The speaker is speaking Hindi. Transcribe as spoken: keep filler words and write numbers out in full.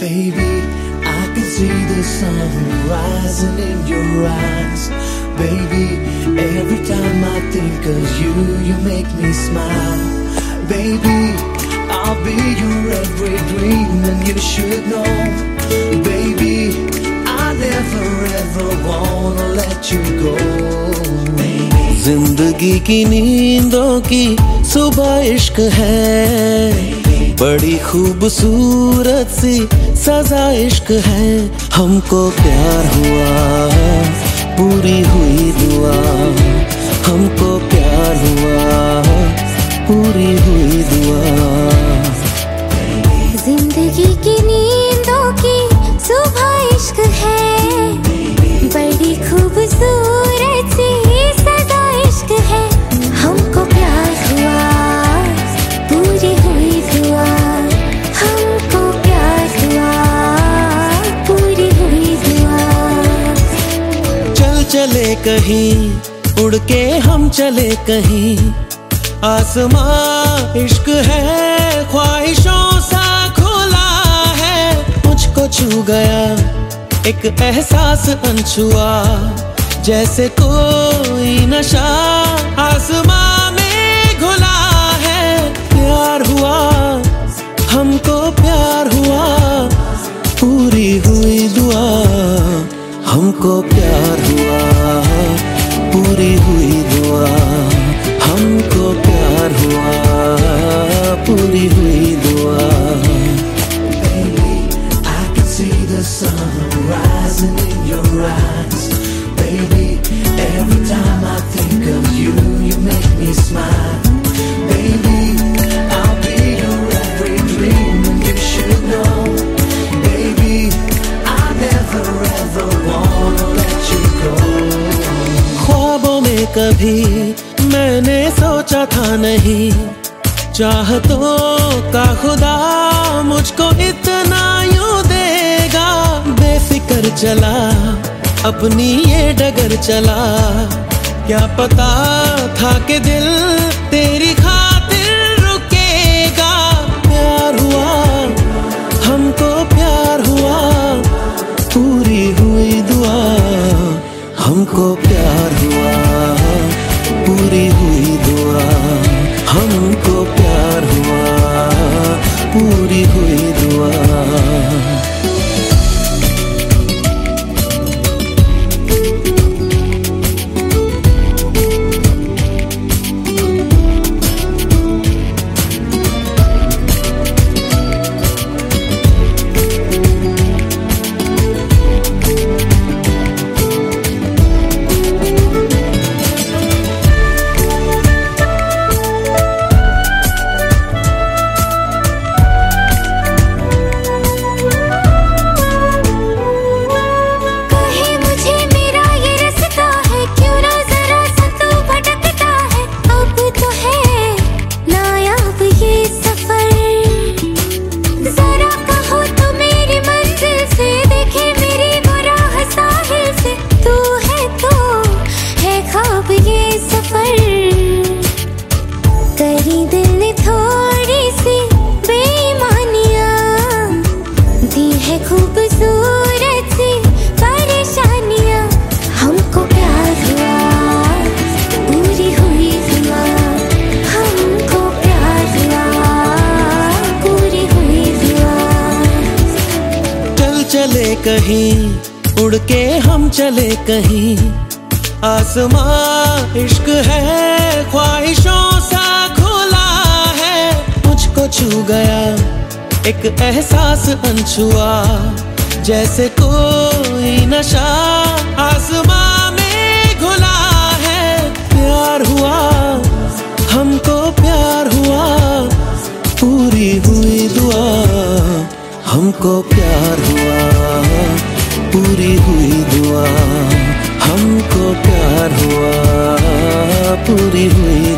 Baby, I can see the sun rising in your eyes. Baby, every time I think of you, you make me smile. Baby, I'll be your every dream and you should know. Baby, I never ever wanna let you go. जिंदगी की नींदों की सुबह इश्क है, बड़ी खूबसूरत सी सजा इश्क है. हमको प्यार हुआ, पूरी हुई दुआ. हमको प्यार हुआ, पूरी हुई दुआ. जिंदगी की नींदों की सुबह इश्क है, बड़ी खूबसूरत सी सजा इश्क है. हमको प्यार हुआ, पूरी हुई दुआ. हमको प्यार हुआ, पूरी हुई दुआ. चल चले कहीं, उड़ के हम चले कहीं. आसमां इश्क है, ख्वाहिशों सा खुला है. मुझको छू गया एक एहसास अनछुआ, जैसे कोई नशा आसमां में घुला है. प्यार हुआ, हमको प्यार हुआ, पूरी हुई दुआ. हमको प्यार हुआ, पूरी हुई दुआ. हमको प्यार हुआ, पूरी हुई दुआ. Baby, I can see the sun rising in your eyes. Baby, every time I think of you, you make me smile. Baby, I'll be your every dream and you should know. Baby, I never ever wanna let you go. ख्वाबों में कभी मैंने सोचा था नहीं, चाहतों का खुदा मुझको इतना यूं देगा. बेफिक्र चला, अपनी ये डगर चला. क्या पता था कि दिल तेरी खातिर रुकेगा. प्यार हुआ, हमको प्यार हुआ, पूरी हुई दुआ. हमको प्यार हुआ, पूरी हुई दुआ. हमको प्यार हुआ, पूरी हुई दुआ. खूबसूरत सी परेशानियां. हमको प्यार हुआ, पूरी हुई दुआ. हमको प्यार हुआ, पूरी हुई दुआ. चल चले कहीं, उड़ के हम चले कहीं. आसमां इश्क है, ख्वाहिशों सा खुला है. मुझको छू गया एक एहसास अनछुआ, जैसे कोई नशा आसमां में घुला है. प्यार हुआ, हमको प्यार हुआ, पूरी हुई दुआ. हमको प्यार हुआ, पूरी हुई दुआ. हमको प्यार हुआ, पूरी हुई